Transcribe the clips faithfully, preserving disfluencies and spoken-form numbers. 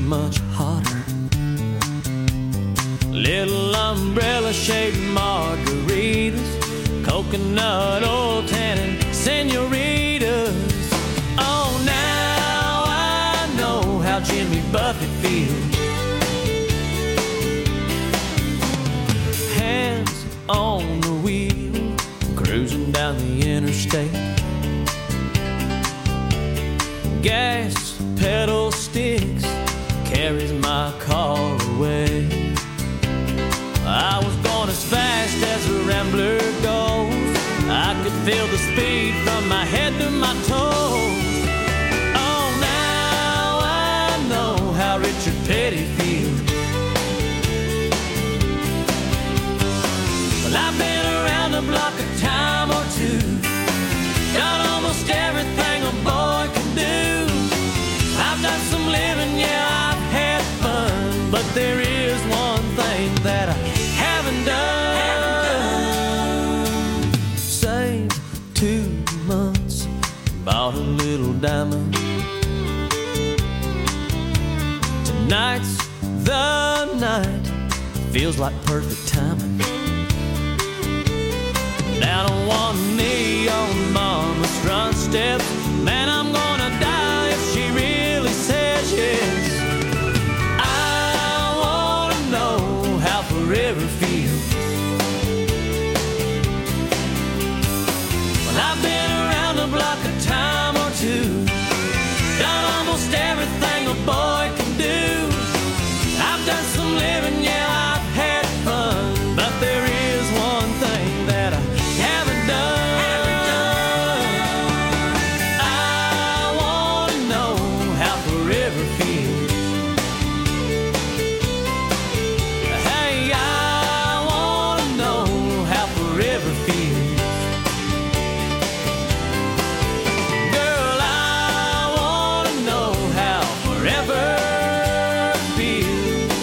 much hotter. Little umbrella-shaped margaritas, coconut oil tannin senoritas. Oh, now I know how Jimmy Buffett feels. Hands on the wheel, cruising down the interstate. Gas pedal sticks, carries my car away. I was going as fast as a rambler goes. I could feel the speed from my head to my toes. Oh, now I know how Richard Petty feels. Well, I've been around the block a time or two, done almost everything a boy can do. I've done some living, yeah, I've had fun, but there is one thing that I haven't done. Saved two months, bought a little diamond. Tonight's the night, feels like perfect timing. Down on one knee on mama's front steps, man, I'm gonna die if she really says yes. I wanna know how forever feels. Well, I've been around the block a time or two, done almost everything a boy can do. I've done some living, yeah, I've had fun, but there is one thing that I haven't done. I wanna know how forever feels. Hey, I wanna know how forever feels. Girl, I wanna know how forever feels.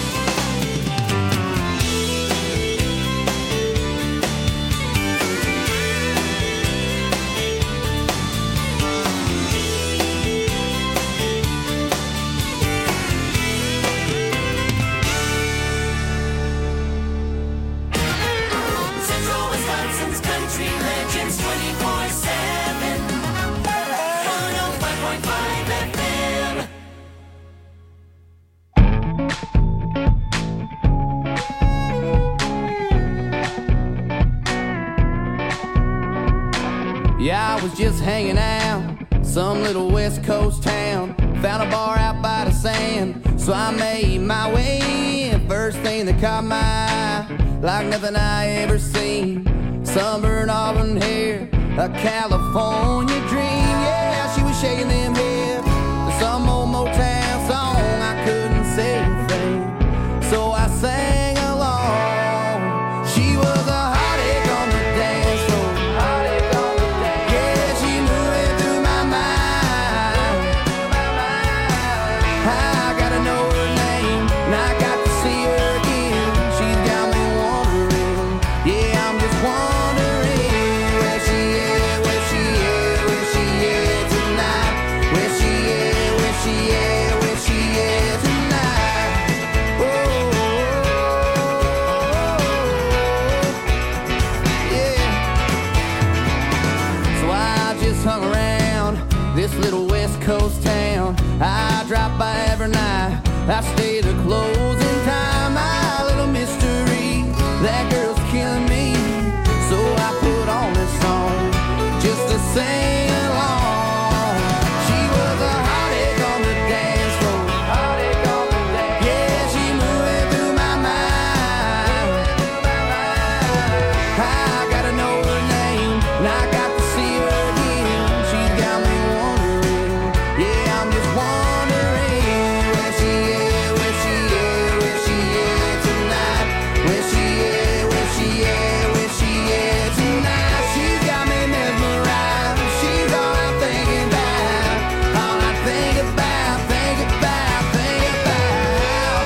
Central Wisconsin's country legends twenty-four seven. one oh five point five F M. Yeah, I was just hanging out, some little West Coast town. Found a bar out by the sand, so I made my way in. First thing that caught my eye, like nothing I ever seen. Sunburned auburn hair, a California dream. Yeah, she was shaking them hips to some old Motown song. I couldn't say a thing, so I sang along. She was a heartache on the dance floor. Heartache on the dance. Yeah, she moving through my mind. I gotta know her name, and I got to see her again. She's got me wondering. Yeah, I'm just wondering where she is, where she is, where she is tonight. Where she is, where she is, where she is tonight. Oh, yeah. So I just hung around this little West Coast town. I drop by every night, I stay the closing time. My little mystery, that girl's killing me. So I put on this song just to sing along. She was a heartache on the dance floor. Heartache on the dance. Yeah, she moving through my mind. I gotta know her name, and I got to see her again. She's got me wondering. Yeah, I'm just wondering where she is, where she is, where she is tonight. Where she is, where she is, where she is tonight. She's got me mesmerized. She's all I'm thinking about. All I think about, think about, think about.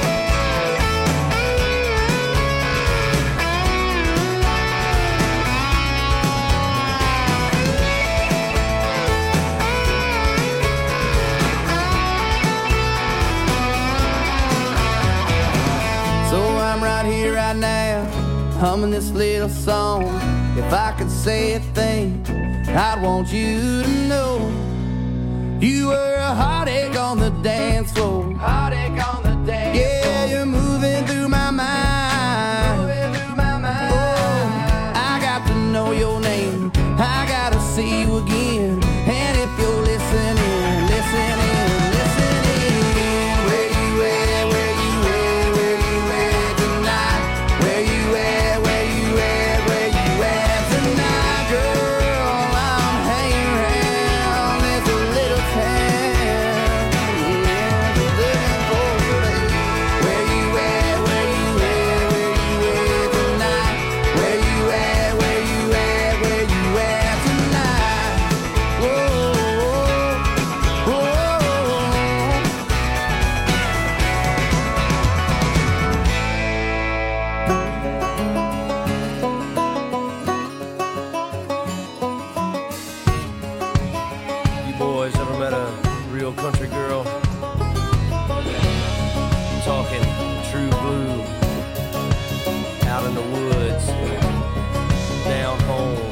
humming this little song. If I could say a thing, I'd want you to know you were a heartache on the dance floor. Heartache on the dance floor. Yeah, you're moving through my mind. Moving through my mind. Oh, I got to know your name. I gotta see you again. And if you're listening, listening, listening, where you at, where you at, where you at tonight? Where you at, where you at, where you at tonight? Girl, I'm hanging around this little town. Yeah, looking for a place. Where you at, where you at, where you at tonight? Where you at, where you at, where you at tonight? Whoa, whoa, whoa. You boys ever met a real country girl? I'm talking true blue, out in the woods, down home,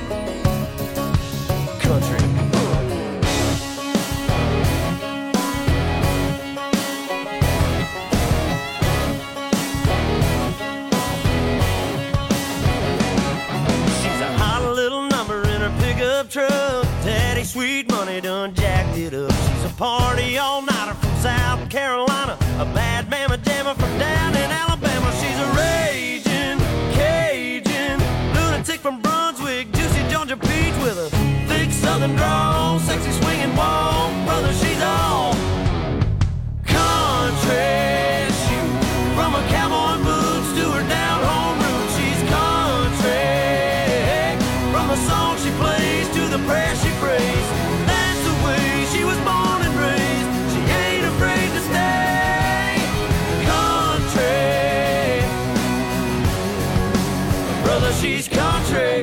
country. She's a hot little number in her pickup truck. Daddy Sweet Money done jacked it up. She's a party all-nighter from South Carolina, a bad mama jammer from down in Alabama. She's a raging Cajun lunatic from Brunswick, juicy Georgia peach with a thick southern drawl, sexy swinging walk. Brother, she's all country. Shoot, from her cowboy boots to her down home roots, she's country. From the song she plays to the prayer she prays, that's the way she was born and raised. She ain't afraid to stay country. Brother, she's country.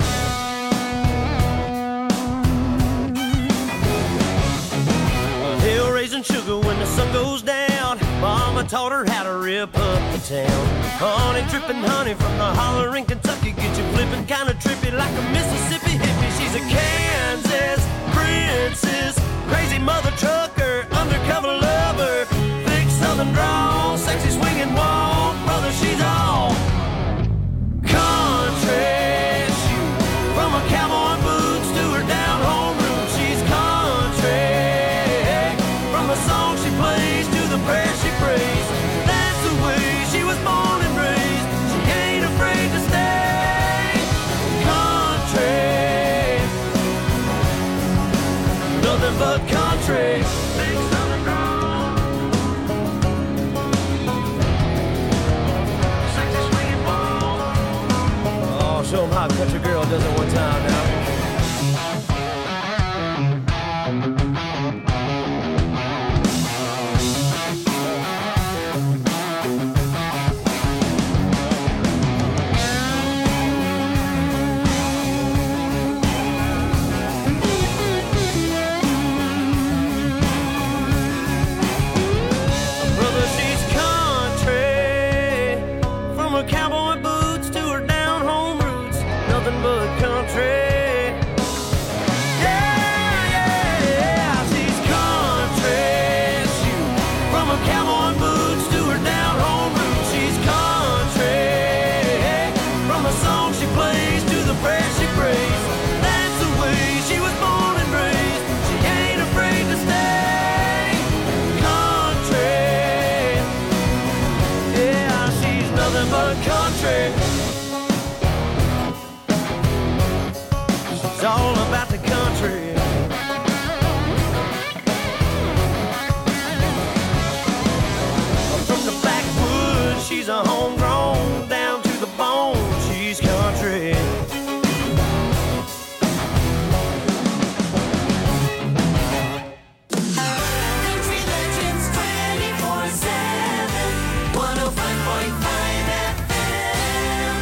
Hill raising sugar when the sun goes down. Mama taught her how to rip up the town. Honey dripping honey from the holler in Kentucky, get you flipping kinda trippy like a Mississippi hippie. She's a Kansas princess, crazy mother trucker, undercover lover, thick southern drawl, sexy swinging walk. Brother, she's all country. Shoot, from her cowboy boots to her down home roots, she's country. From the song she plays to the prayer she prays, that's the way she was born and raised. She ain't afraid to stay country. Nothing but country. Big southern drawl, sexy swinging ball. Oh, show 'em how a country girl does it one time now. Brother, she's country. From her cowboy boots to her down home roots, nothing but country. Yeah, yeah, yeah, she's country. Shoot, from her cowboy boots to her down home roots, she's country. From the song she plays to the prayer she prays, that's the way she was born and raised. She ain't afraid to stay country. Yeah, she's nothing but country. She's all about the country. From the backwoods, she's a homegrown, down to the bone, she's country. Country Legends twenty-four seven, one oh five point five F M.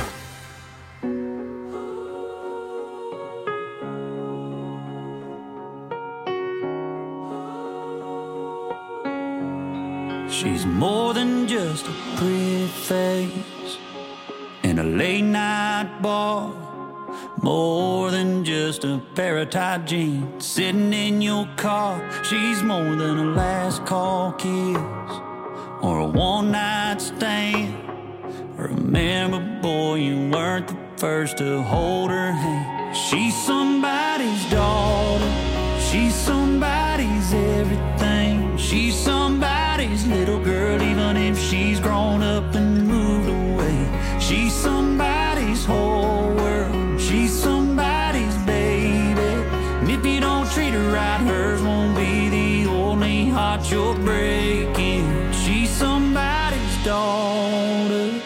She's more than just a pretty face and a late night bar. More than just a pair of tight jeans sitting in your car. She's more than a last call kiss or a one night stand. Remember, boy, you weren't the first to hold her hand. She's somebody's daughter. She's somebody's everything. She's somebody's little girl, even if she's grown up and moved away. She's somebody's whole world. She's somebody's baby. And if you don't treat her right, hers won't be the only heart you're breaking. She's somebody's daughter.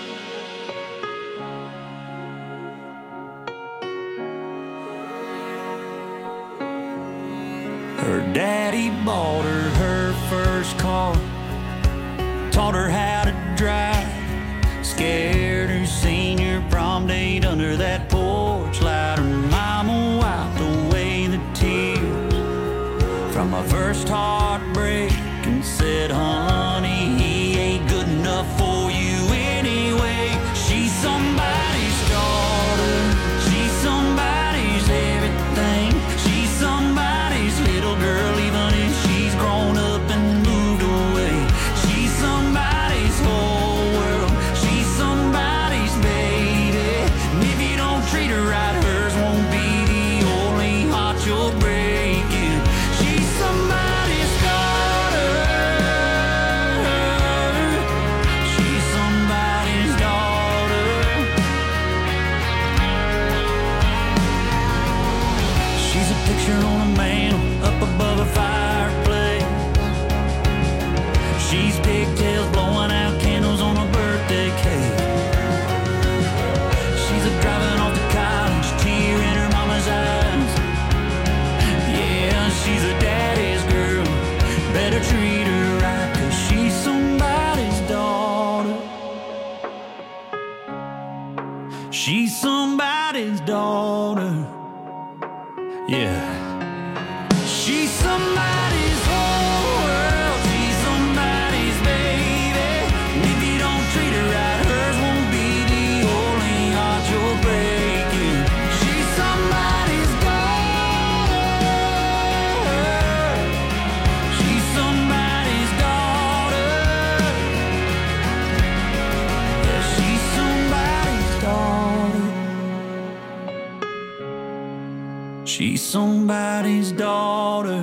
Her daddy bought her her first car, taught her how to drive, scared her senior prom date under that porch light. Her mama wiped away the tears from my first heartbreak and said, honey, he ain't good enough for you anyway. She's somebody's daughter. She's somebody's everything. She's somebody's little girl, even if she's grown up and moved away. She's somebody's whole world. She's somebody's baby. And if you don't treat her right, hers won't be the only heart you're breaking. She's somebody's daughter. She's somebody's daughter. She's a picture on a mantle up above a fireplace. She's pigtails blowing out candles on a birthday cake. She's a driving off to college, tear in her mama's eyes. Yeah, she's a daddy's girl. Better treat her right, 'cause she's somebody's daughter. She's somebody's daughter. Yeah. She's somebody's whole world. She's somebody's baby. And if you don't treat her right, hers won't be the only heart you're breaking. She's somebody's daughter. She's somebody's daughter. Yeah, she's somebody's daughter. She's somebody's daughter.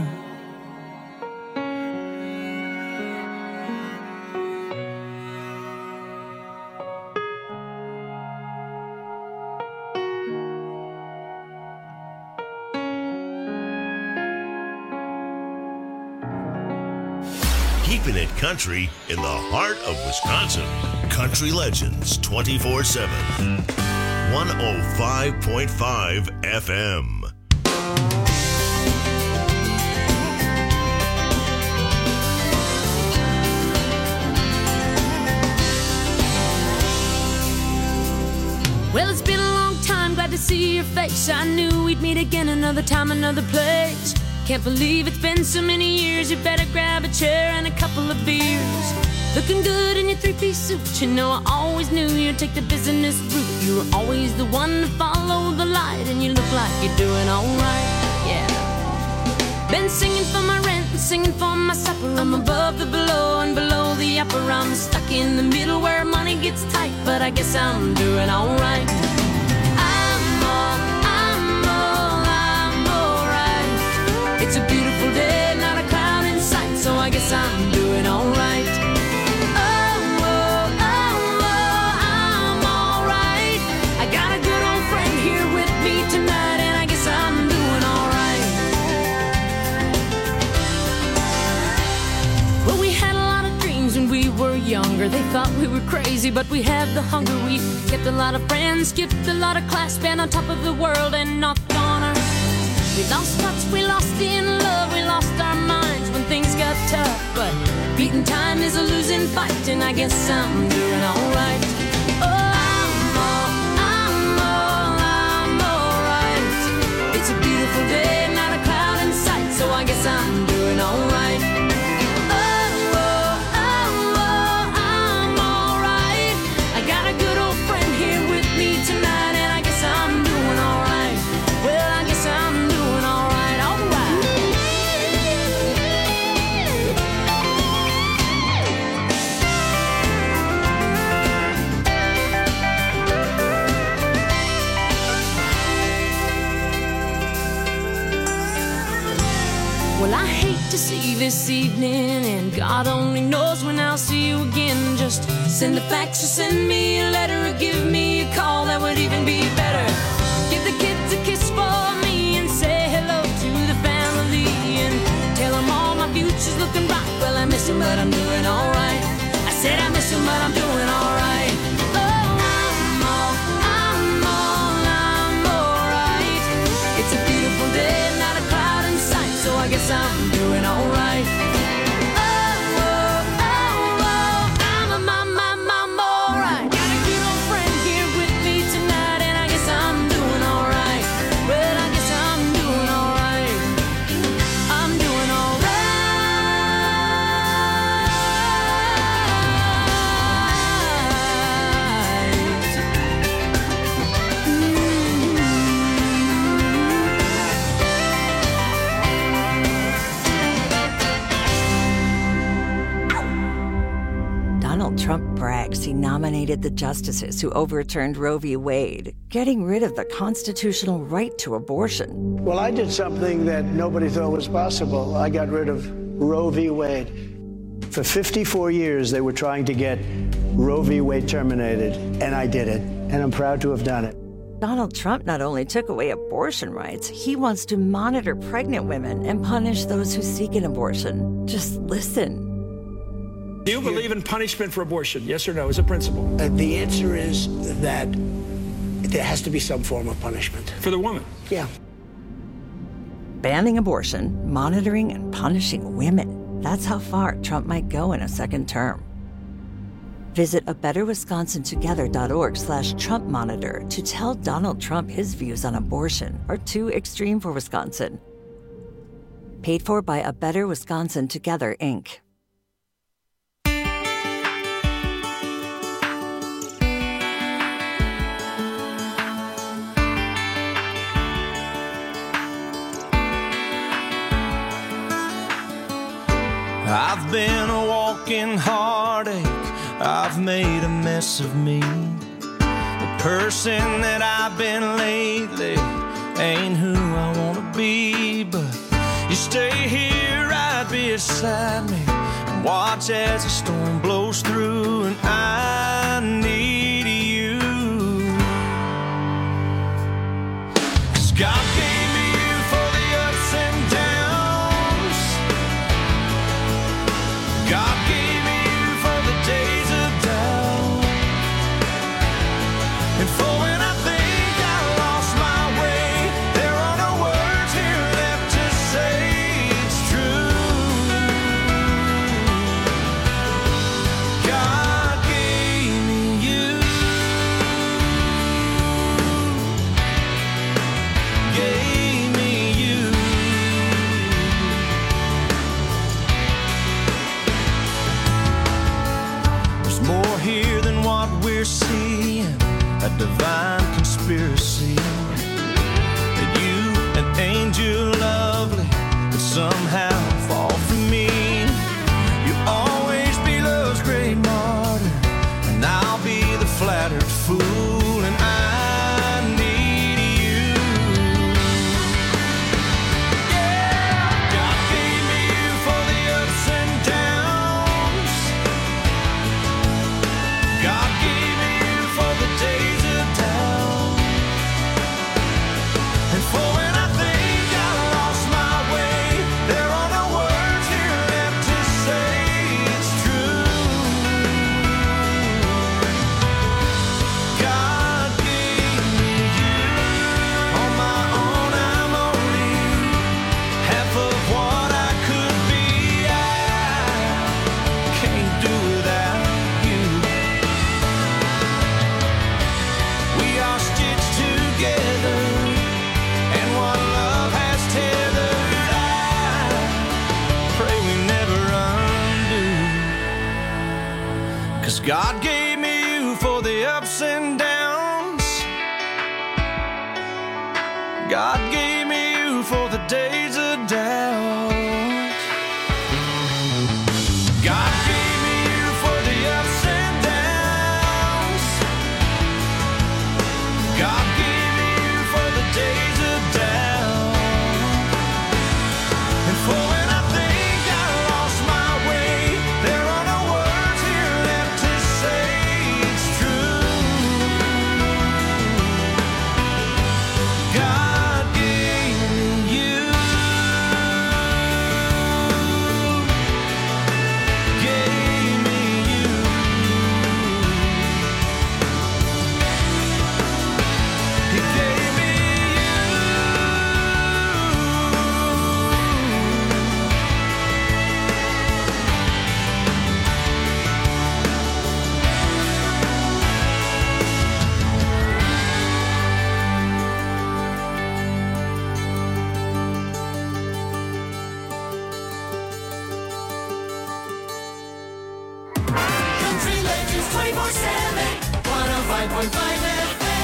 Keeping it country in the heart of Wisconsin. Country Legends twenty-four seven. one oh five point five F M. Well, it's been a long time, glad to see your face. I knew we'd meet again another time, another place. Can't believe it's been so many years. You better grab a chair and a couple of beers. Looking good in your three-piece suit. You know I always knew you'd take the business route. You were always the one to follow the light, and you look like you're doing alright, yeah. Been singing for my rent and singing for my supper. I'm above the below and below the upper. I'm stuck in the middle where money gets tight, but I guess I'm doing alright. I'm all, I'm all, I'm alright. It's a beautiful day, not a cloud in sight, so I guess I'm doing alright. Oh, oh, oh, oh, I'm alright. I got a good old friend here with me tonight, and I guess I'm doing alright. Well, we had a lot of dreams when we were younger. They thought we were crazy, but we had the hunger. We kept a lot of friends, skipped a lot of class, been on top of the world and knocked on our. We lost touch, we lost in love, we lost our minds when things got tough. But beating time is a losing fight, and I guess I'm doing alright. Oh, I'm all, I'm all, I'm alright. It's a beautiful day, not a cloud in sight, so I guess I'm doing alright. Oh, oh, oh, oh, I'm alright. I got a good old friend here with me Well, I hate to see this evening, and God only knows when I'll see you again. Just send a fax or send me a letter, or give me a call, that would even be better. Give the kids a kiss for me and say hello to the family, and tell them all my future's looking bright. Well, I miss him, but I'm doing alright. I said I miss him, but I'm doing alright. Oh, I'm all, I'm all, I'm alright. It's a beautiful day, not a cloud in sight, so I guess I'm doing alright. Oh, oh, oh, oh, I'm a, I'm, I'm, I'm alright. Got a good old friend here with me tonight, and I guess I'm doing alright. Well, I guess I'm doing alright. I'm doing alright. Donald Trump brags he nominated the justices who overturned Roe v. Wade, getting rid of the constitutional right to abortion. Well, I did something that nobody thought was possible. I got rid of Roe v. Wade. For fifty-four years, they were trying to get Roe v. Wade terminated, and I did it, and I'm proud to have done it. Donald Trump not only took away abortion rights, he wants to monitor pregnant women and punish those who seek an abortion. Just listen. Do you believe in punishment for abortion? Yes or no, as a principle? Uh, the answer is that there has to be some form of punishment. For the woman? Yeah. Banning abortion, monitoring and punishing women. That's how far Trump might go in a second term. Visit a better wisconsin together dot org slash Trump monitor to tell Donald Trump his views on abortion are too extreme for Wisconsin. Paid for by A Better Wisconsin Together, Incorporated. I've been a walking heartache, I've made a mess of me. The person that I've been lately ain't who I wanna be. But you stay here right beside me and watch as the storm blows through, and I need you. 'Cause God gave me you for the ups and downs. God gave me you for the days of doubt, and for when I think I lost my way, there are no words here left to say it's true. God gave me you, gave me you. There's more here than what we're seeing, a divine conspiracy. That you, an angel lovely, could somehow fall from me. You'll always be love's great martyr, and I'll be the flattered fool, and I need you. Yeah, God gave me you for the ups and downs. God gave me you for the days of doubt, and for when I think I lost my way, there are no words here left to say it's true. God gave me you. On my own I'm only half of what I could be. I can't do without you. We are stitched together, and what love has tethered, I pray we never undo. 'Cause God gave me you for the ups and downs. God gave me you for the days of doubt. God gave me you for the ups and downs. God gave me you for the days of doubt, and for five point five F M.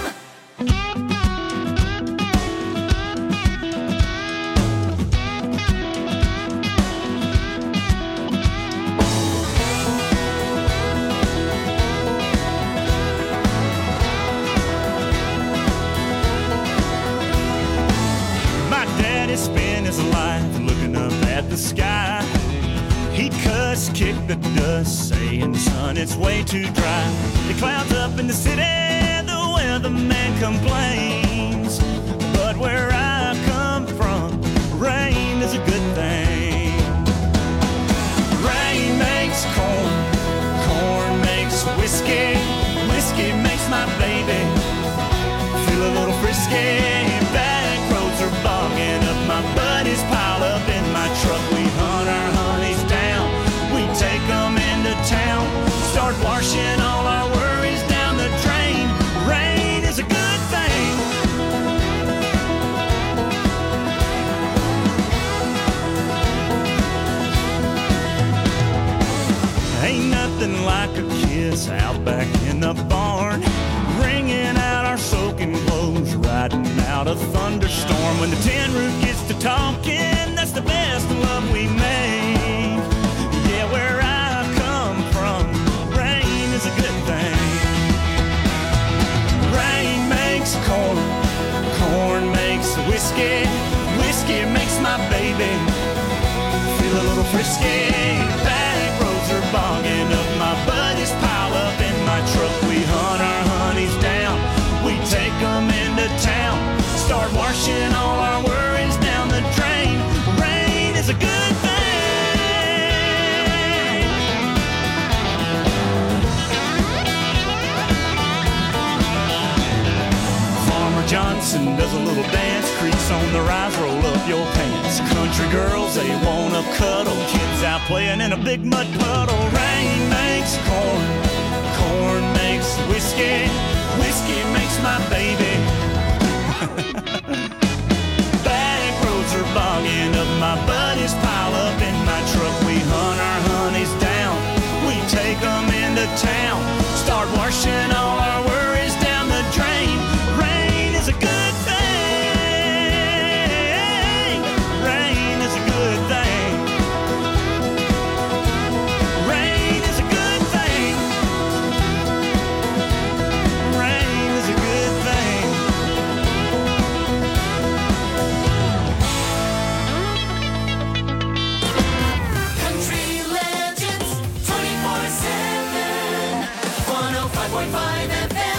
My daddy spent his life looking up at the sky. He'd cuss, kick the dust, saying, son, it's way too dry. The clouds up in the city, the weatherman complains. But where I come from, rain is a good thing. Rain makes corn, corn makes whiskey, whiskey makes my baby feel a little frisky. Back roads are bogging up, my buddies pile up in my truck. We hunt our honeys down, we take them into town, start washing all our worries down the drain. Rain is a good thing. Ain't nothing like a kiss out back in the barn, wringing out our soaking clothes, riding out a thunderstorm. When the tin roof gets to talking, that's the best love we make. Yeah, where I come from, rain is a good thing. Rain makes corn, corn makes whiskey, whiskey makes my baby feel a little frisky. Back roads are bogging up, my buddies pile up in my truck. We hunt our honeys down, we take them into town, start washing all our worries down the drain. Rain is a good thing. Farmer Johnson does a little dance, creaks on the rise, roll up your pants. Country girls, they wanna cuddle, kids out playing in a big mud puddle. Rain makes corn, corn makes whiskey, whiskey makes my baby. Back roads are bogging up, my buddies pile up in my truck. We hunt our honeys down, we take them into town, start washing all our worries down the drain. Rain is a good thing. Rain is a good thing. Rain is a good thing. Rain is a good thing. Country Legends twenty-four seven, one oh five point five F M.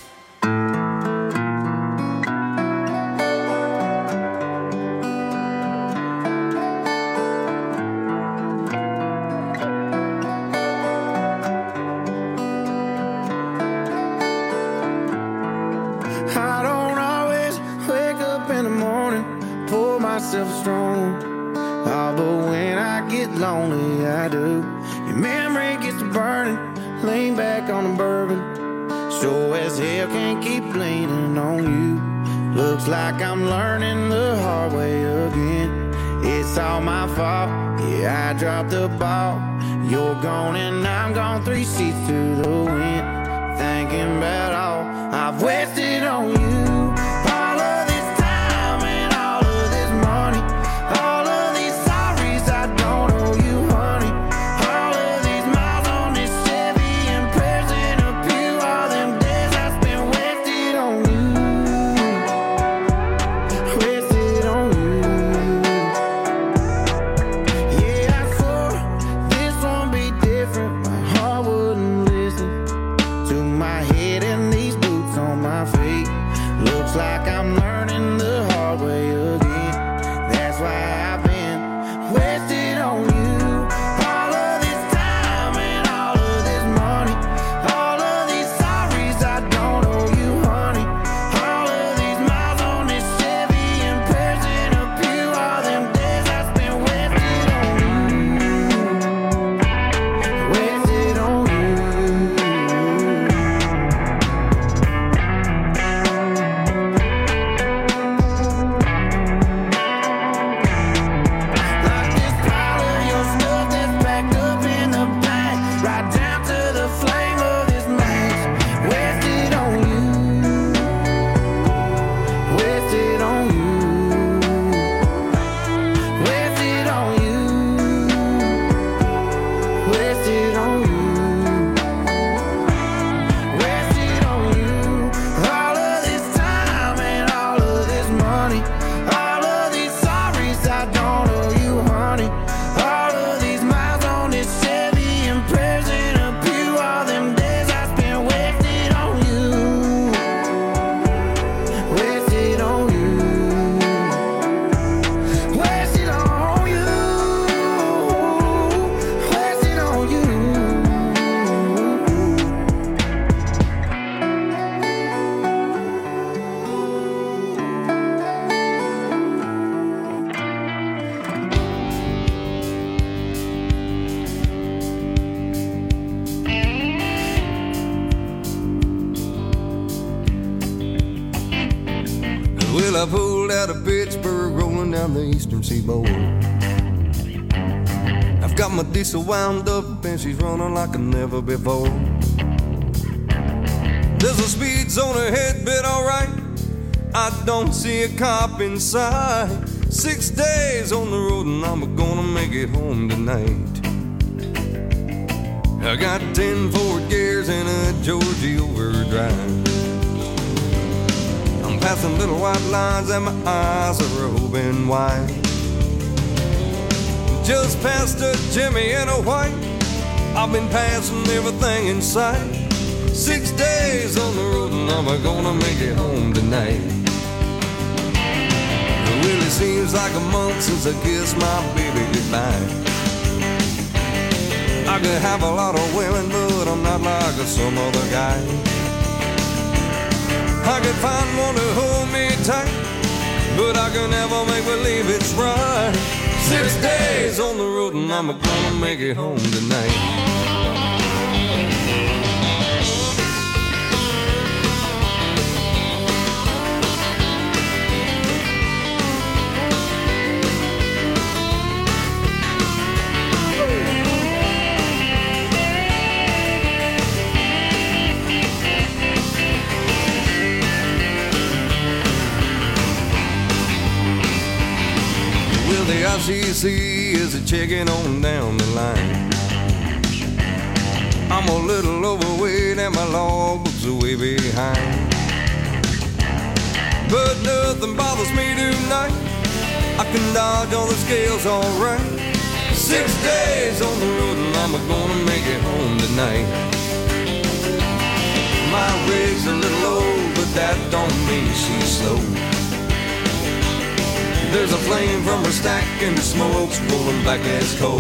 I don't always wake up in the morning, pour myself strong. Oh, but when I get lonely, I do. Your memory gets to burning, lean back on the bourbon. Sure as hell can't keep leaning on you. Looks like I'm learning the hard way again. It's all my fault, yeah, I dropped the ball. You're gone and I'm gone, three seats to the wind. Thinking about all I've wasted on you. All of this time and all of this money, all of these sorries I don't owe you, honey. All of these miles on this Chevy and prayers in a pew, all them days I spent wasted on you, wasted on you. Yeah, I swore this won't be different. My heart wouldn't listen to my head and these boots on my feet. out of Pittsburgh, rolling down the eastern seaboard. I've got my diesel wound up and she's running like never before. There's a speed zone ahead, but alright, I don't see a cop in sight. Six days on the road and I'm gonna make it home tonight. I got ten Ford gears and a Georgie overdrive. I'm passing little white lines and my eyes are open wide. Just past a Jimmy and a white, I've been passing everything in sight. Six days on the road and I'm gonna make it home tonight. It really seems like a month since I kissed my baby goodbye. I could have a lot of women, but I'm not like some other guy. I could find one to hold me tight, but I can never make believe it's right. Six days on the road and I'm gonna make it home tonight. The I C C is a checking on down the line. I'm a little overweight and my logbook's way behind, but nothing bothers me tonight. I can dodge on the scales alright. Six days on the road and I'm gonna make it home tonight. My rig's a little old, but that don't mean she's slow. There's a flame from her stack and the smoke's rolling back as coal.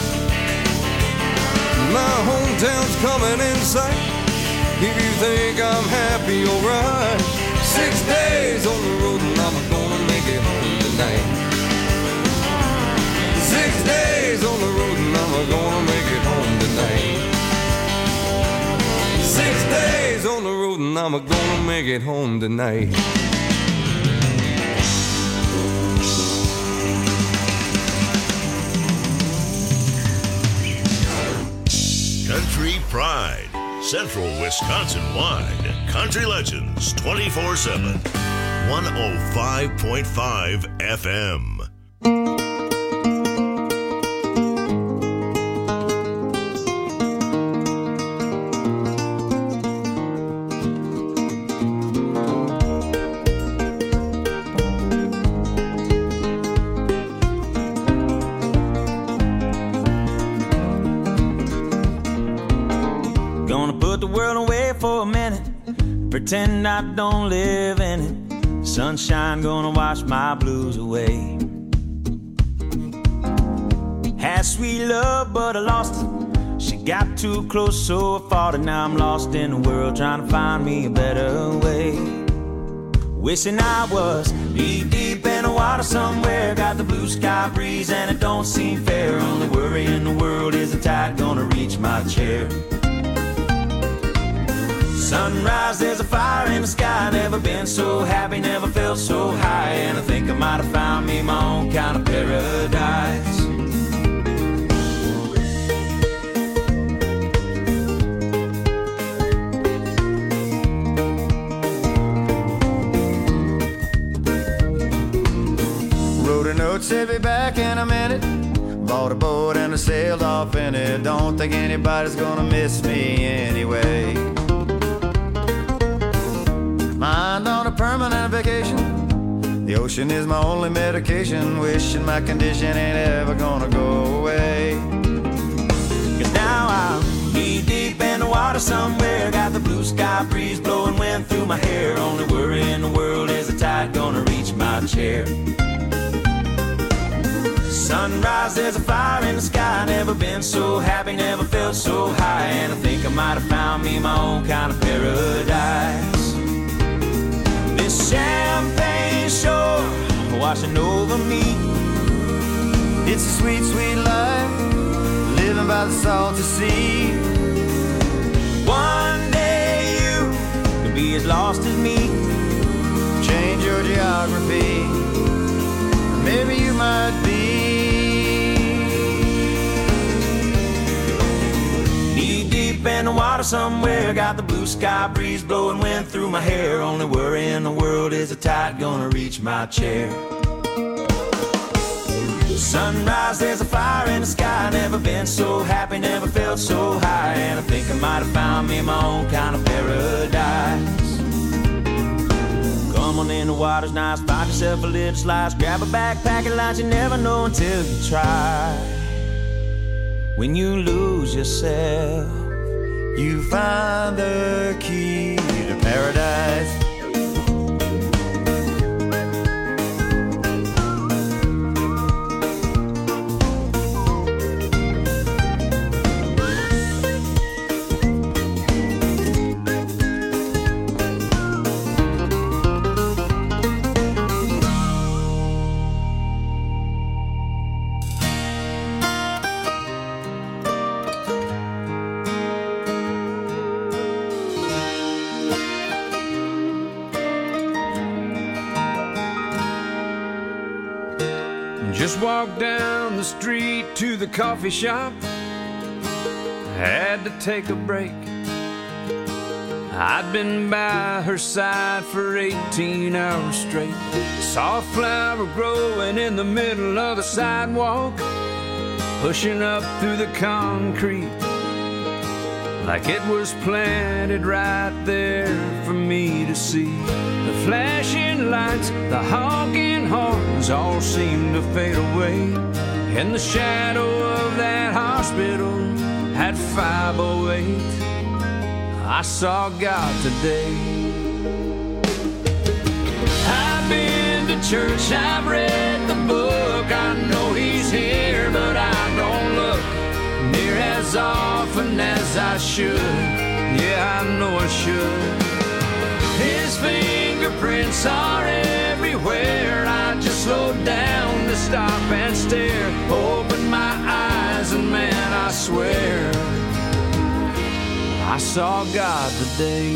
My hometown's coming in sight. If you think I'm happy, alright. Six days on the road and I'm gonna make it home tonight. Six days on the road and I'm gonna make it home tonight. Six days on the road and I'm gonna make it home tonight. Country Pride, Central Wisconsin-wide. Country Legends, twenty-four seven. one oh five point five F M. Pretend I don't live in it. Sunshine gonna wash my blues away. Had sweet love, but I lost it. She got too close, so I fought it. Now I'm lost in the world, trying to find me a better way. Wishing I was knee deep in the water somewhere. Got the blue sky breeze and it don't seem fair. Only worry in the world is the tide gonna reach my chair. Sunrise, there's a fire in the sky. Never been so happy, never felt so high. And I think I might have found me my own kind of paradise. Wrote a note, said be back in a minute. Bought a boat and I sailed off in it. Don't think anybody's gonna miss me anyway. Mind on a permanent vacation. The ocean is my only medication. Wishing my condition ain't ever gonna go away. Cause now I'm knee deep in the water somewhere. Got the blue sky breeze blowing wind through my hair. Only worry in the world is the tide gonna reach my chair. Sunrise, there's a fire in the sky. Never been so happy, never felt so high. And I think I might have found me my own kind of paradise. This champagne shore washing over me. It's a sweet, sweet life, living by the salty sea. One day you could be as lost as me. Change your geography. in the water somewhere. Got the blue sky breeze blowing wind through my hair. Only worry in the world is the tide gonna reach my chair. Sunrise, there's a fire in the sky. Never been so happy, never felt so high. And I think I might have found me my own kind of paradise. Come on in, the water's nice. Find yourself a little slice. Grab a backpack and lunch. You never know until you try. When you lose yourself, you find the key to paradise. Just walked down the street to the coffee shop. Had to take a break. I'd been by her side for eighteen hours straight. Saw a flower growing in the middle of the sidewalk, pushing up through the concrete like it was planted right there for me to see. The flashing lights, the honking horns all seemed to fade away. In the shadow of that hospital at five oh eight, I saw God today. I've been to church, I've read the book. I know He's here, but I don't look near as often as I should. Yeah, I know I should. His fingerprints are everywhere. I just slowed down to stop and stare. Open my eyes and man, I swear I saw God today.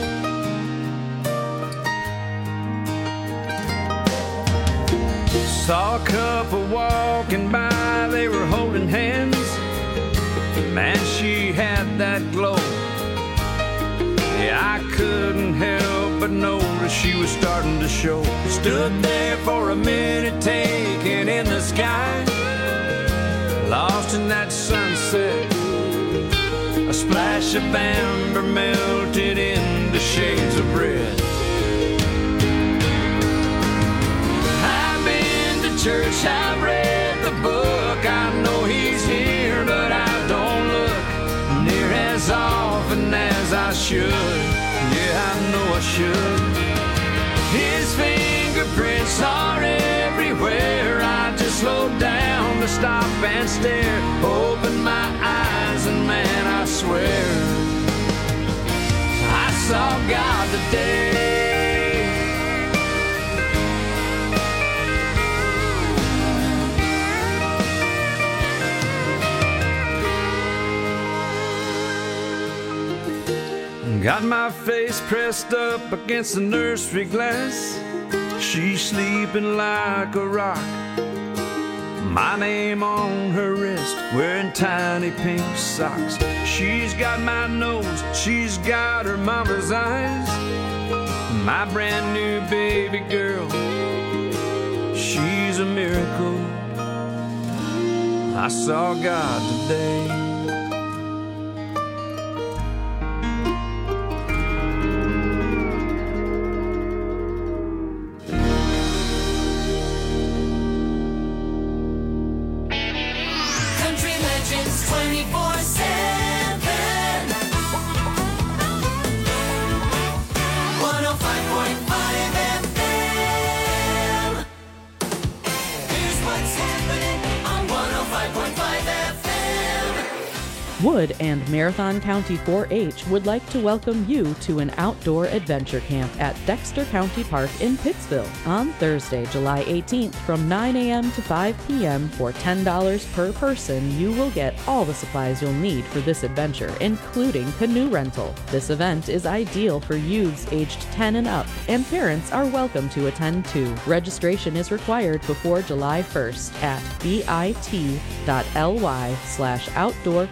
Saw a couple walking by, they were holding hands. Man, she had that glow. Yeah, I couldn't help but notice she was starting to show. Stood there for a minute, taking in the sky, lost in that sunset. A splash of amber melted into shades of red. I've been to church, I've read the book. I know He's here, but I don't look near as often as I should. Yeah, I know I should. His fingerprints are everywhere. I just slowed down to stop and stare. Open my eyes and man, I swear I saw God today. Got my face pressed up against the nursery glass. She's sleeping like a rock. My name on her wrist, wearing tiny pink socks. She's got my nose, she's got her mama's eyes. My brand new baby girl, she's a miracle. I saw God today. Wood and Marathon County four H would like to welcome you to an outdoor adventure camp at Dexter County Park in Pittsville on Thursday, July eighteenth from nine a.m. to five p.m. For ten dollars per person. You will get all the supplies you'll need for this adventure, including canoe rental. This event is ideal for youths aged ten and up, and parents are welcome to attend too. Registration is required before July first at bit.ly slash outdoor camp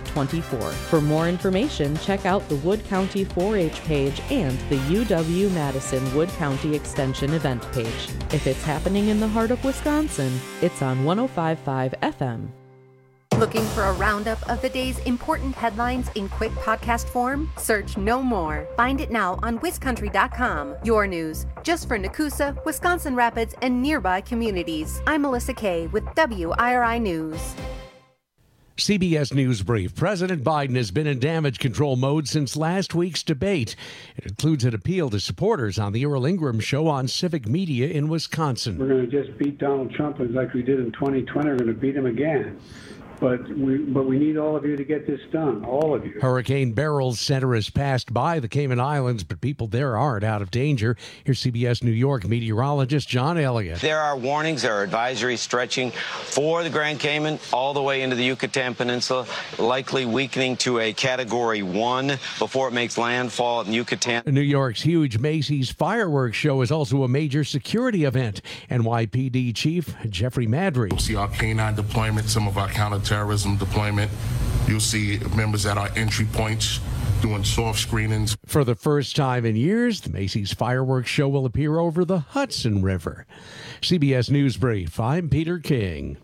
twenty-four. For more information, check out the Wood County four H page and the U W-Madison Wood County Extension event page. If it's happening in the heart of Wisconsin, it's on one oh five point five F M. Looking for a roundup of the day's important headlines in quick podcast form? Search no more. Find it now on Wiz Country dot com. Your news, just for Nakusa, Wisconsin Rapids, and nearby communities. I'm Melissa Kay with W I R I News. C B S News Brief. President Biden has been in damage control mode since last week's debate. It includes an appeal to supporters on the Earl Ingram Show on Civic Media in Wisconsin. We're going to just beat Donald Trump like we did in twenty twenty. We're going to beat him again. But we, but we need all of you to get this done, all of you. Hurricane Beryl's center has passed by the Cayman Islands, but people there aren't out of danger. Here's C B S New York meteorologist John Elliott. There are warnings, there are advisories stretching for the Grand Cayman all the way into the Yucatan Peninsula, likely weakening to a Category one before it makes landfall in Yucatan. New York's huge Macy's fireworks show is also a major security event. N Y P D Chief Jeffrey Madry. You'll see our canine deployment, some of our counterterrorism deployment. You'll see members at our entry points doing soft screenings. For the first time in years, the Macy's fireworks show will appear over the Hudson River. C B S News Brief, I'm Peter King.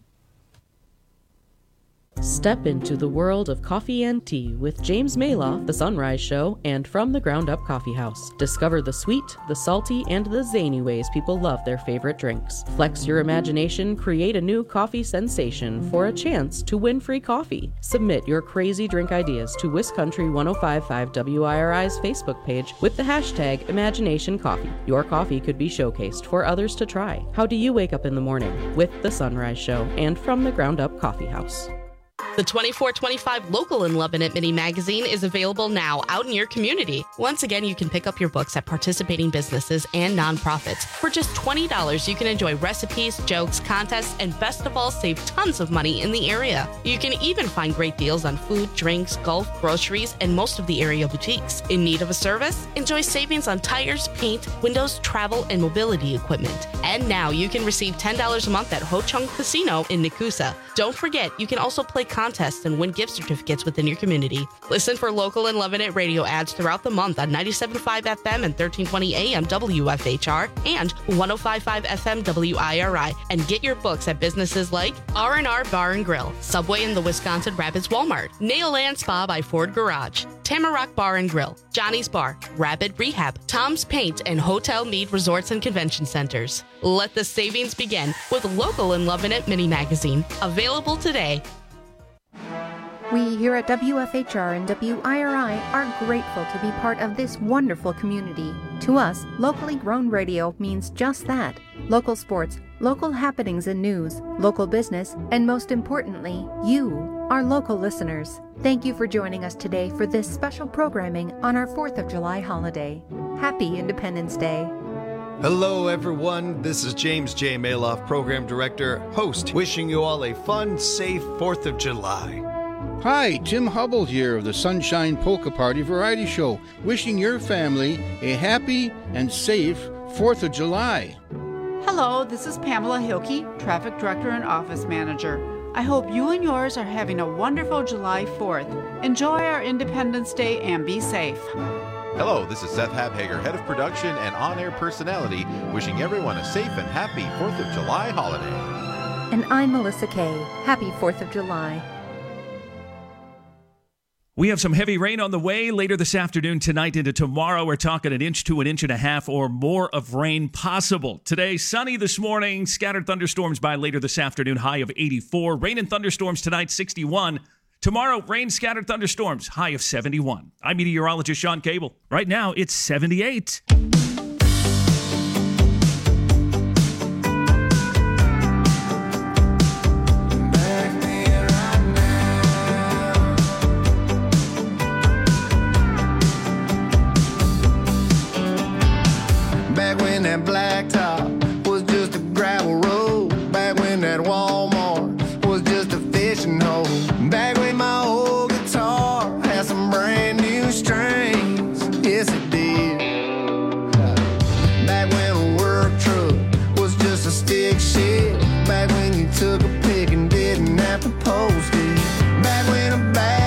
Step into the world of coffee and tea with James Maloff, The Sunrise Show, and From the Ground Up Coffee House. Discover the sweet, the salty, and the zany ways people love their favorite drinks. Flex your imagination, create a new coffee sensation for a chance to win free coffee. Submit your crazy drink ideas to WisCountry ten fifty-five W I R I's Facebook page with the hashtag ImaginationCoffee. Your coffee could be showcased for others to try. How do you wake up in the morning? With The Sunrise Show and From the Ground Up Coffee House. The twenty-four twenty-five Local in Lebanon mini magazine is available now out in your community. Once again, you can pick up your books at participating businesses and nonprofits. For just twenty dollars, you can enjoy recipes, jokes, contests, and best of all, save tons of money in the area. You can even find great deals on food, drinks, golf, groceries, and most of the area boutiques. In need of a service? Enjoy savings on tires, paint, windows, travel, and mobility equipment. And now you can receive ten dollars a month at Ho Chung Casino in Nakusa. Don't forget, you can also play contests and win gift certificates within your community. Listen for Local in Lebanon radio ads throughout the month on ninety-seven point five F M and thirteen twenty A M W F H R and one oh five point five F M W I R I, and get your books at businesses like R and R Bar and Grill, Subway in the Wisconsin Rapids Walmart, Nail Land Spa by Ford Garage, Tamarack Bar and Grill, Johnny's Bar, Rapid Rehab, Tom's Paint, and Hotel Mead Resorts and Convention Centers. Let the savings begin with Local in Lebanon mini magazine, available today. We here at W F H R and W I R I are grateful to be part of this wonderful community. To us, locally grown radio means just that. Local sports, local happenings and news, local business, and most importantly, you, our local listeners. Thank you for joining us today for this special programming on our fourth of July holiday. Happy Independence Day. Hello, everyone. This is James J. Maloff, Program Director, host, wishing you all a fun, safe fourth of July. Hi, Tim Hubble here of the Sunshine Polka Party Variety Show, wishing your family a happy and safe fourth of July. Hello, this is Pamela Hilke, Traffic Director and Office Manager. I hope you and yours are having a wonderful July fourth. Enjoy our Independence Day and be safe. Hello, this is Seth Habhager, Head of Production and On-Air Personality, wishing everyone a safe and happy fourth of July holiday. And I'm Melissa Kay. Happy fourth of July. We have some heavy rain on the way later this afternoon, tonight into tomorrow. We're talking an inch to an inch and a half or more of rain possible. Today, sunny this morning, scattered thunderstorms by later this afternoon, high of eighty-four. Rain and thunderstorms tonight, sixty-one. Tomorrow, rain, scattered thunderstorms, high of seventy-one. I'm meteorologist Sean Cable. Right now, it's seventy-eight. That blacktop was just a gravel road. Back when that Walmart was just a fishing hole. Back when my old guitar had some brand new strings. Yes, it did. Back when a work truck was just a stick shift. Back when you took a pic and didn't have to post it. Back when a bag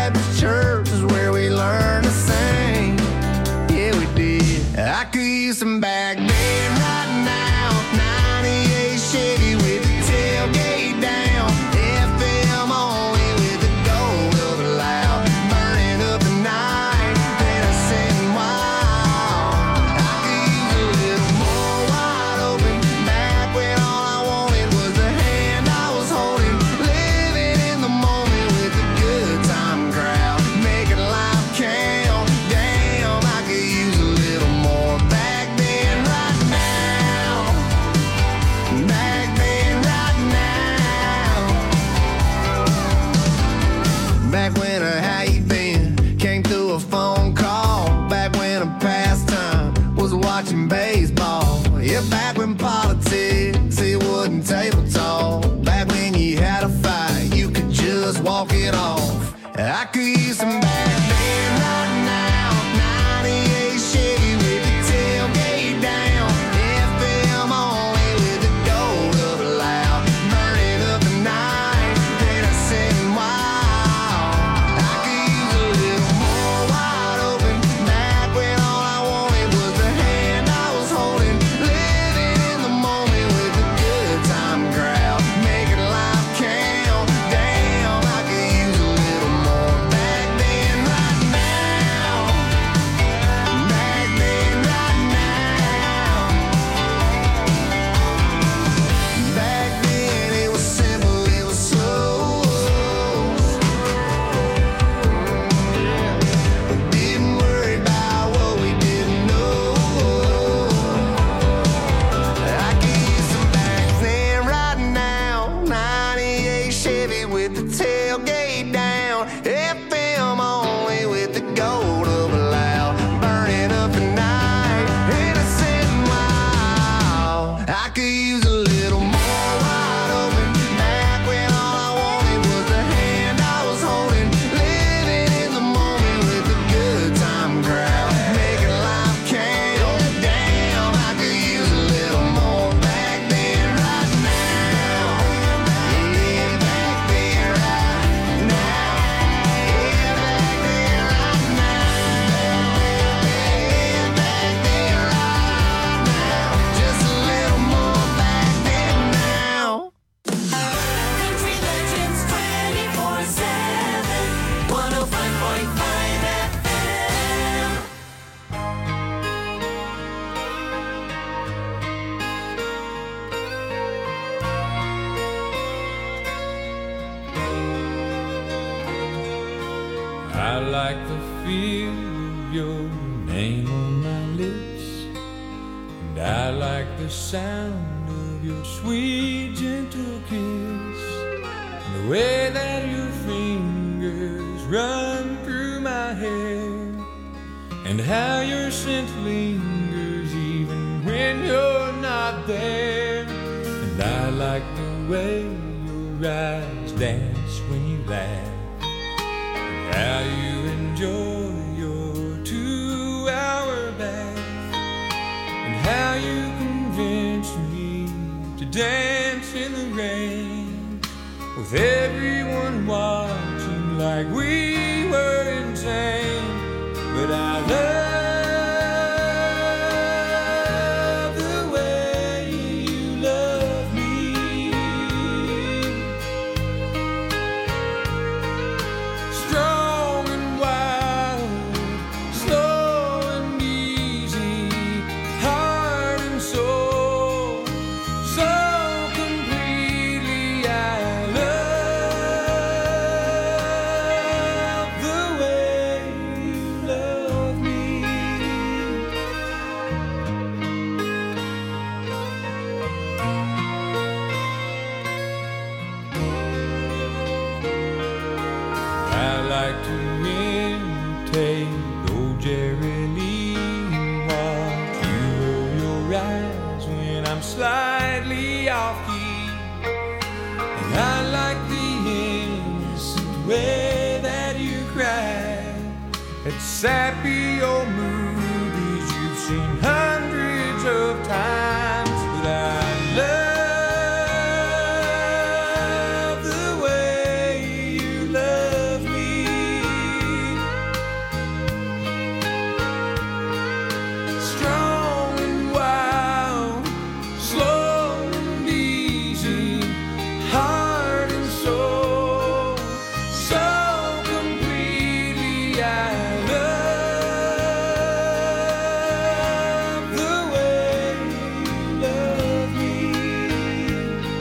I like the feel of your name on my lips, and I like the sound of your sweet gentle kiss, and the way that your fingers run through my hair, and how your scent lingers even when you're not there. And I like the way your eyes dance when you laugh, and how you enjoy your two-hour bath, and how you convince me to dance in the rain, with everyone watching like we were insane. But I love the way you love me, strong and wild, slow and easy, heart and soul, so completely. I love the way you love me. I like to imitate old Jerry Lee, watch you roll your eyes when I'm slightly off key, and I like the innocent way that you cry at sappy old movies you've seen hundreds of times. But I love the way you love me, strong and wild, slow and easy, heart and soul, so completely. I love the way you love me,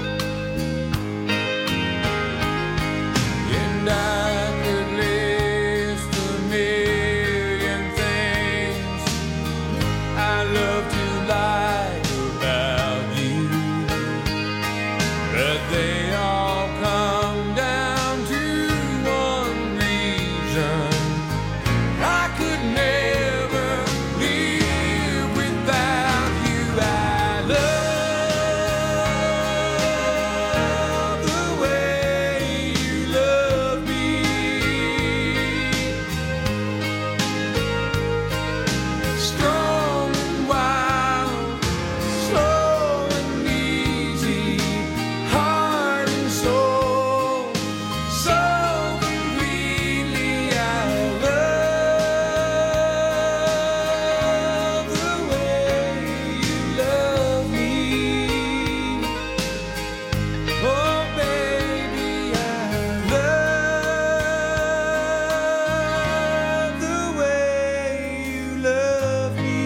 and I could list a million things I love to like about you, but they all come down to one reason: I could never live without you. I love the way you love me, strong and wild, slow and easy, heart and soul, so completely. I love the way you love me. Oh baby, I love the way you love me.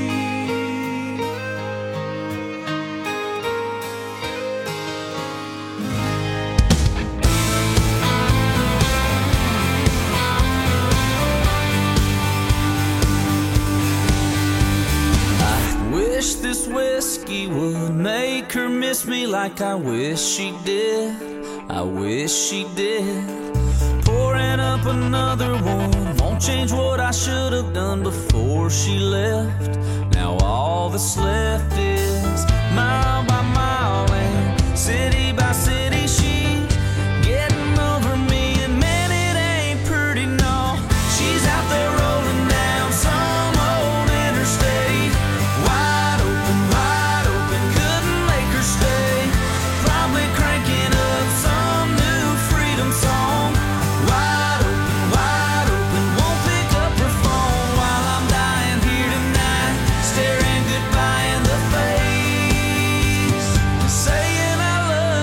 I wish this whiskey would make her miss me like I wish she did. I wish she did. Pouring up another one won't change what I should have done before she left. Now all that's left is mile by mile and city by city. She's getting over me, and man, it ain't pretty, no. She's out there rolling down some old interstate, wide open, wide open, couldn't make her stay. Probably cranking up some new freedom song. Wide open, wide open, won't pick up her phone while I'm dying here tonight, staring goodbye in the face, saying I love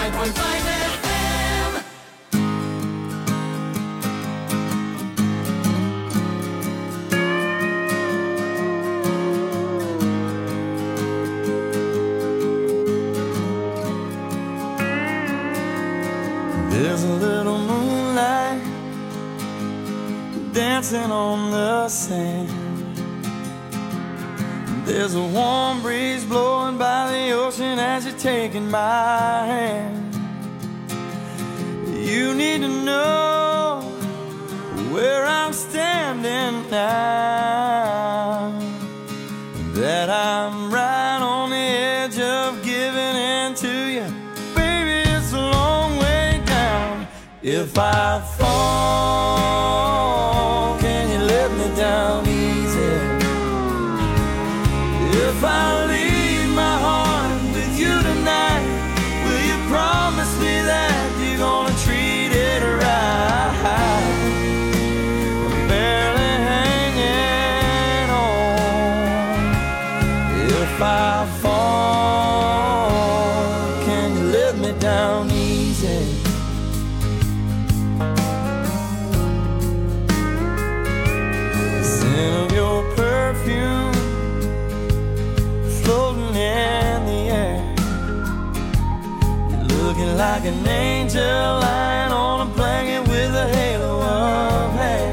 five point five F M. There's a little moonlight dancing on the sand. There's a warm breeze blowing by the ocean as you're taking my hand. You need to know where I'm standing now, that I'm right on the edge of giving in to you. Baby, it's a long way down. If I fall, can you let me down easy? If I leave my heart with you tonight, will you promise me that you're gonna treat it right? I'm barely hanging on. If I fall, can you let me down easy? The scent of your perfume floating in the air. You're looking like an angel lying on a blanket with a halo of hair.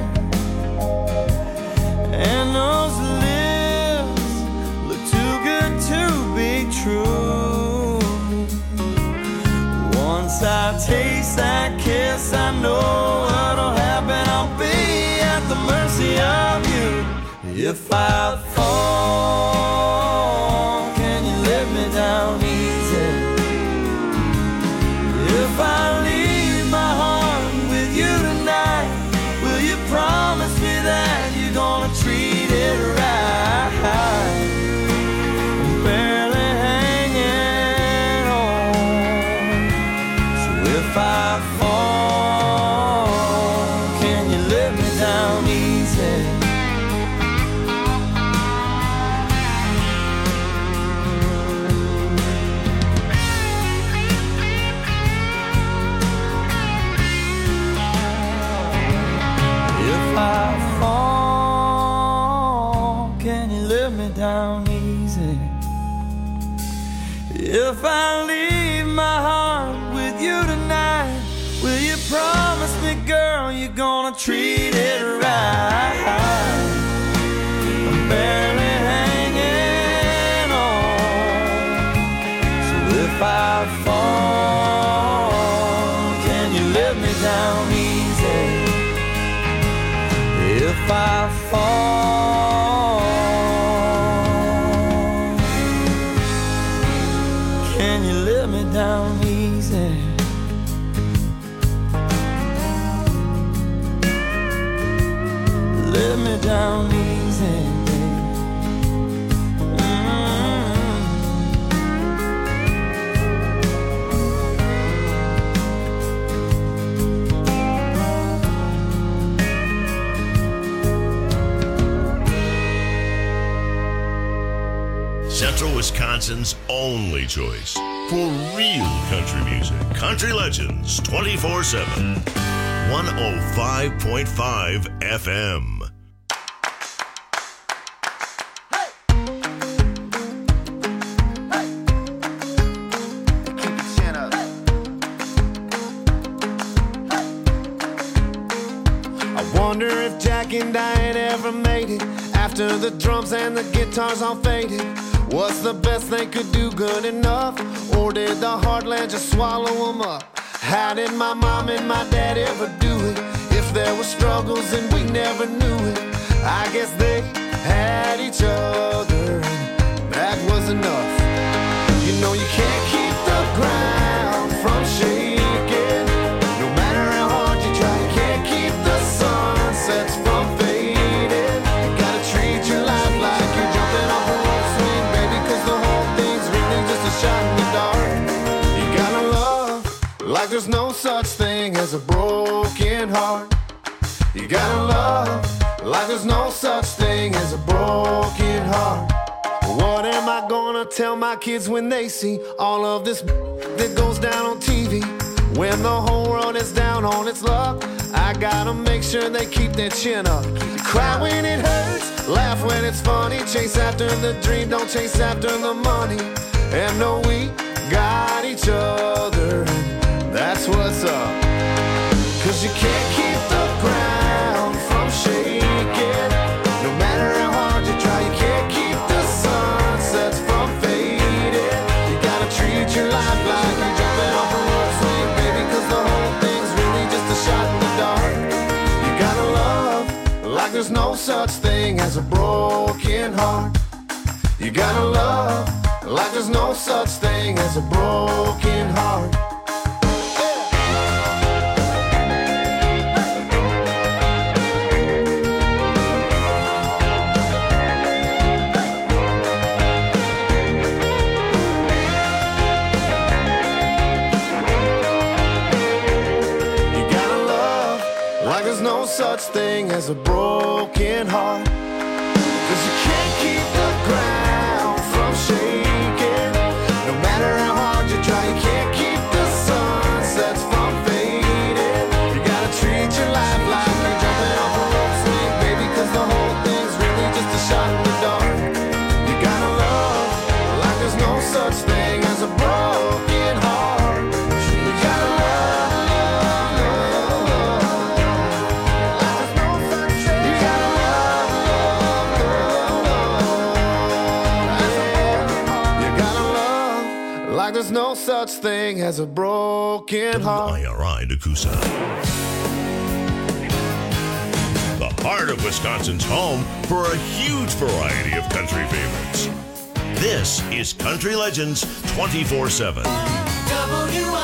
And those lips look too good to be true. Once I taste that kiss, I know what'll happen. I'll be at the mercy of you. If I fall, can you let me down easy? If I leave my heart with you tonight, will you promise me that you're gonna treat it right? I'm barely hanging on. So if I fall, can you let me down easy? If I fall, can you let me down easy? If I leave my heart with you tonight, will you promise me, girl, you're gonna treat it right? I'm barely hanging on. So if I fall, can you let me down easy? If I fall, can you let me down easy? Let me down easy, babe. Central Wisconsin's only choice for real country music. Country Legends twenty-four seven. one oh five point five F M. I wonder if Jack and Diane ever made it after the drums and the guitars all faded. What's the best they could do good enough? Or did the heartland just swallow them up? How did my mom and my dad ever do it? If there were struggles and we never knew it, I guess they had each other and that was enough. You know you can't keep the ground from shaking. No matter how hard you try, you can't keep the sunsets from fading. You gotta treat your life like you're jumping off a rope swing, baby, cause the whole thing's really just a shot in the dark. You gotta love like there's no such thing as a broken heart. You gotta love like there's no such thing as a broken heart. What am I gonna tell my kids when they see all of this that goes down on T V? When the whole world is down on its luck, I gotta make sure they keep their chin up. Cry when it hurts, laugh when it's funny. Chase after the dream, don't chase after the money. And know we got each other, that's what's up. Cause you can't keep the ground from shaking. No matter how hard you try, you can't keep the sunsets from fading. You gotta treat your life like you're jumping off a rope swing, baby, cause the whole thing's really just a shot in the dark. You gotta love like there's no such thing as a broken heart. You gotta love like there's no such thing as a broken heart. You gotta love like there's no such thing as a broken heart. Cause you can't keep the ground from shaking. No matter how hard you try, you can't keep the sunsets from fading. You gotta treat your life like you're jumping off a rope swing, baby, cause the whole thing's really just a shot in the dark. You gotta love like there's no such thing as a broken heart. You gotta love, love, love, love like there's no such thing. You gotta love, love, love, love. You gotta love like there's no such thing as a broken heart. W I R I to Coosa. The heart of Wisconsin's home for a huge variety of country favorites. This is Country Legends twenty-four seven. W